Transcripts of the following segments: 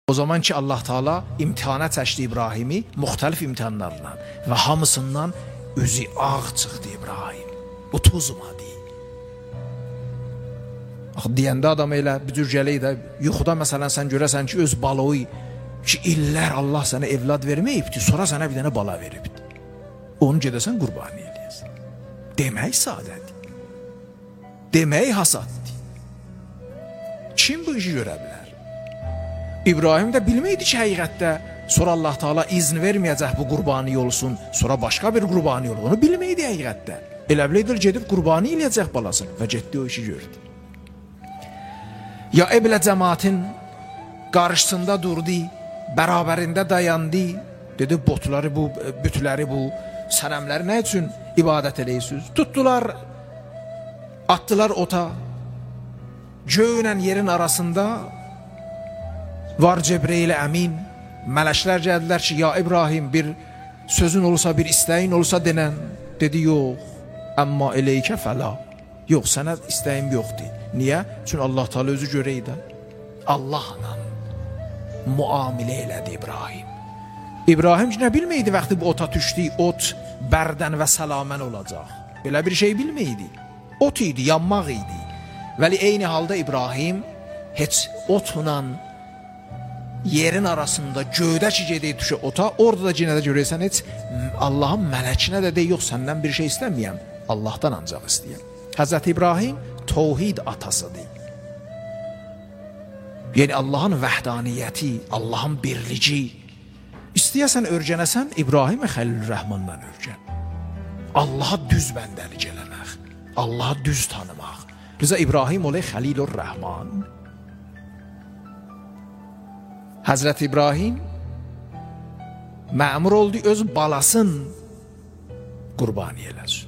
O zaman ki Allah Teala imtihana çəkdi İbrahimi müxtəlif imtihanlarla və hamısından özü ağ çıxdı İbrahim. Utuzmadı. Deyəndə adam elə bir cür gələk də yuxuda məsələn sən görəsən ki öz balığı ki illər Allah sənə evlad verməyibdi, sonra sənə bir dənə bala veribdi. Onu gedəsən qurbanı eləyəsən. Demək sadədir. Demək hasaddır. Kim bu işi görə bilər? İbrahim də bilməydi ki həqiqətdə sonra Allah Teala izin verməyəcək bu qurbanı olsun, sonra başqa bir qurbanı olsun. Onu bilməydi həqiqətdə. Elə bilədir gedib qurbanı eləyəcək balasını və getdi o işi gördü. Ya Eblə cəmaatın qarşısında durdu, bərabərində dayandı, dedi botları bu, bütləri bu, sənəmləri nə üçün ibadət eləyirsiniz? Tutdular, atdılar ota, göğünlə yerin arasında var Cebrail əmin, mələklər gəldilər ki, ya İbrahim bir sözün olsa, bir istəyin olsa denən, dedi yox, əmma eleykə fəla, yox sənə istəyim yoxdur. Niyə? Çünki Allah Teala özü görəydi. Allahla muamilə elədi İbrahim. İbrahim ki, nə bilməydi vaxtı bu ota düşdü, ot bərdən və səlamən olacaq. Belə bir şey bilməydi. Ot idi, yanmaq idi. Vəli eyni halda İbrahim heç otla yerin arasında göydə ki gedək düşə ota, orada da cinədə görəysən heç Allahın mələkinə də deyək, yox səndən bir şey istəməyəm, Allahdan ancaq istəyəm. Həzrət İbrahim Tevhid atasıdır. Yəni Allahın vəhdaniyyəti, Allahın birlici. İstəyəsən örgənəsən, İbrahim Xəlilürrəhmandan örgən. Allaha düz bəndəlik eləmək, Allaha düz tanımaq. Rıza İbrahim olay Xəlilürrəhman. Həzrət İbrahim məmur oldu öz balasın qurbanı eləsin.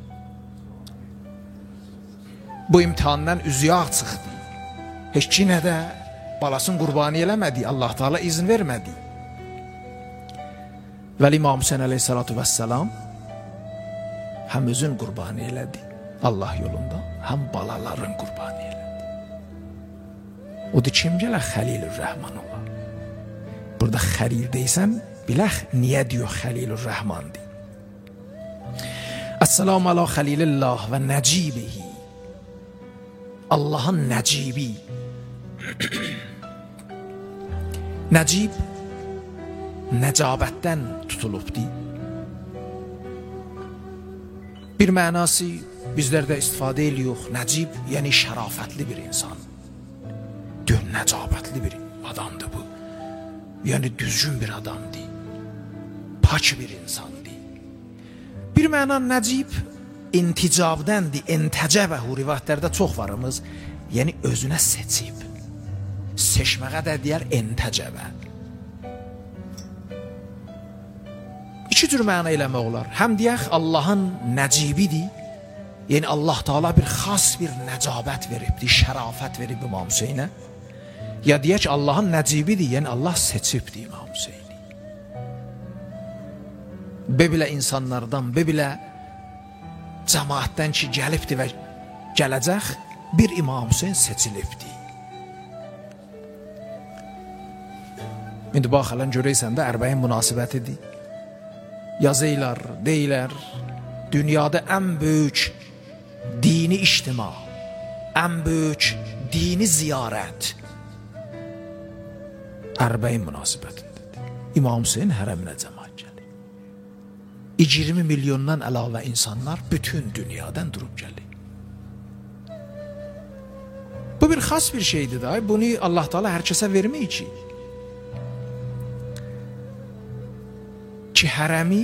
Bu imtihandan üzü yağ çıxdı. Heç ki nə də balasını qurbanı eləmədi, Allah Teala izin vermədi. Vəli İmam Hüseyin əleyhissalatu vəssalam həm özün qurbanı elədi Allah yolunda, həm balaların qurbanı elədi. O da kim gələ Xəlilürrəhman ola? Burada Xəlil deysən, bilək niyə diyor Xəlilürrəhmandır. Əssalamu alə Xəlilillah və Nəcibih. Allahın Necibi. Necib necabətdən tutulubdi. Bir mənası bizlərdə istifadə edirik. Necib yəni şərafətli bir insan. Diyor necabətli bir adamdır bu. Yəni düzgün bir adamdır. Pak bir insandır. Bir məna Necib inticabdəndir, entəcəbəhu rivayətlərdə çox varımız, yəni özünə seçib, seçməyə də deyər entəcəbə. İki cür məna eləmək olar, həm deyək Allahın Necibidir, yəni Allah Teala bir xas bir nəcabət veribdir, şərafət verib İmam Hüseynə, ya deyək Allahın Necibidir, yəni Allah seçibdir İmam Hüseyni. Bebilə insanlardan, bebilə cəmaatdən ki gəlibdir və gələcək bir İmam Hüseyin seçilibdir. İndi baxalən görəysən də ərbəyin münasibətidir. Yazıylar, deyilər, dünyada ən böyük dini ictima, ən böyük dini ziyarət ərbəyin münasibətindir. İmam Hüseyin hərəminə cəmaat. 20 milyondan əlavə insanlar bütün dünyadan durub gəlir. Bu bir xas bir şeydir da. Bunu Allah Teala hər kəsə verməyir ki. Ki hərəmi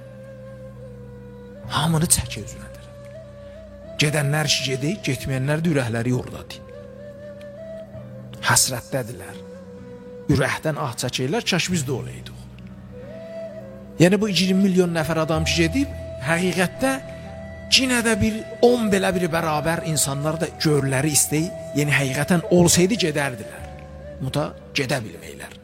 hamını çəki özünədir. Gedənlər ki gedir, getməyənlər də ürəkləri oradadır. Həsrətdədirlər. Ürəkdən ah çəkirlər, kaş biz də olaydıq. Yəni bu 20 milyon nəfər adam ki gedib, həqiqətdə yenə də bir 10 belə bir bərabər insanlar da görləri istəyir, yəni həqiqətən olsaydı gedərdilər. Muta gedə bilməklər.